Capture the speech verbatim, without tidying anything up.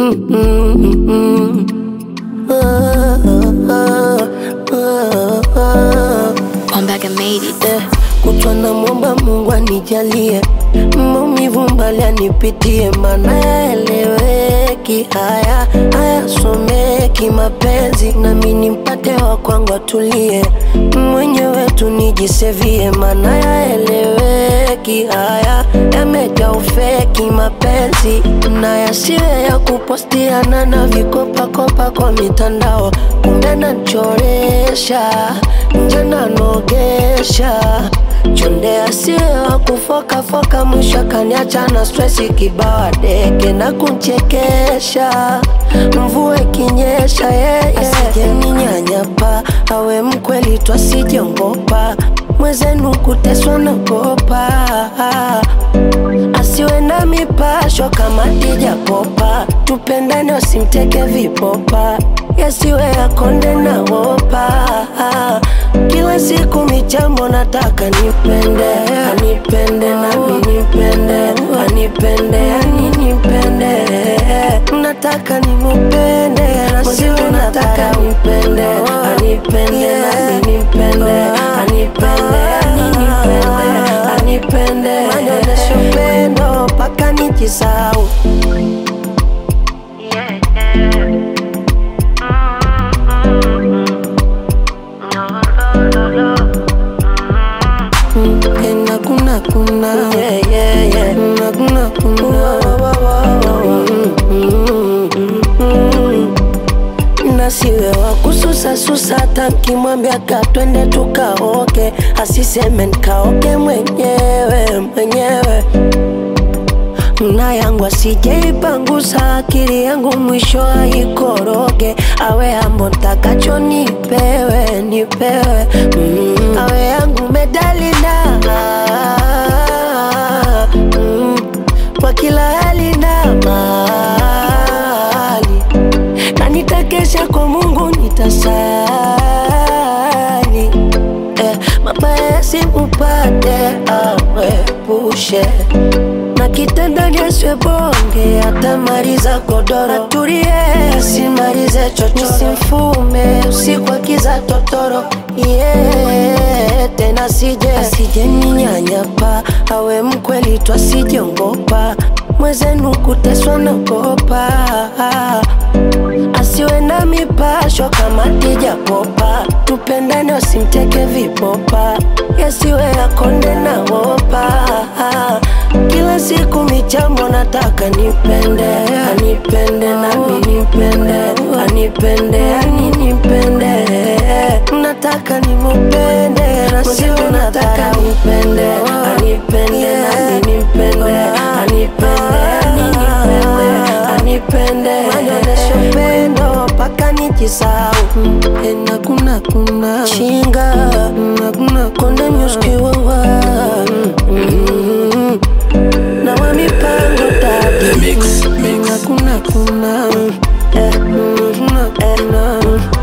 mm-mm. Ah, ah, ah, ah. Come back and made it. Eh, kutwa na mwomba Mungu anijalie maumivu mbali anipitie, maana yaeleweki, haya hayasomeki mapenzi, nami nimpate wa kwangu atulie, mwenyewe tu nijisevie, maana yaeleweki, haya yamejaa ufeki mapenzi, na yasiwe ya kupostiana na vikopa kopa kwa mitandao, kumbe nachoresha nje nanogesha, chonde asiwe wa kufoka foka, mwisho kaniacha na stressi kibawa deke na kunchekesha, mvua ikinyesha yeye yeah, yeah. Asije ninyanyapa, awe mkweli tu asijeongopa, mwezenu kuteswa na kopa, asiwe na mipasho kama tija popa, tupendane wasimteke vipopa, yasiwe yakonde na wopa, kila siku michambo nataka nipende, anipende nami nipende, anipende ani nipende, nataka nimupende, nasiwe nataka nipende, anipende nami nipende, anipende ani nipende, anipende, manyoneshe upendo paka nijisau. Kuna kuna yeah yeah yeah kuna kuna nasiwe wa kususa susa, takimwambia katwende tukaoke, asiseme nikaoke mwenyewe mwenyewe, na yangu asijeipangusa, akili yangu mwisho haikoroge, awe ambo ntakacho nipewe nipewe, mm. Awe yangu medali na mm. Kwa kila hali na mali, na nitakesha kwa Mungu nitasali, eh, mabaya simupate awepushe, na kitandani asiwe bonge, atamaliza godoro, atulie simalize chochoro, simfume usiku akiza totoro, yeah, tena sije asije ninyanyapa, awe mkweli tu asijeongopa, mwezenu kuteswa na kopa, asiwe na mipasho kama tija popa, tupendane wasimteke vipopa, yasiwe yakonde na wopa, kila siku michambo nataka nipende, anipende nami nipende, anipende ani nipende, nataka nimupende, nasiwe nataka nipende, anipende nami nipende, anipende ani nipende, anipende, manyoneshe upendo paka nijisau. Ena kuna kuna chinga, na kuna konde nyuskiwawa, na wa mipango dadi, mix mix kuna kuna eh, kuna kuna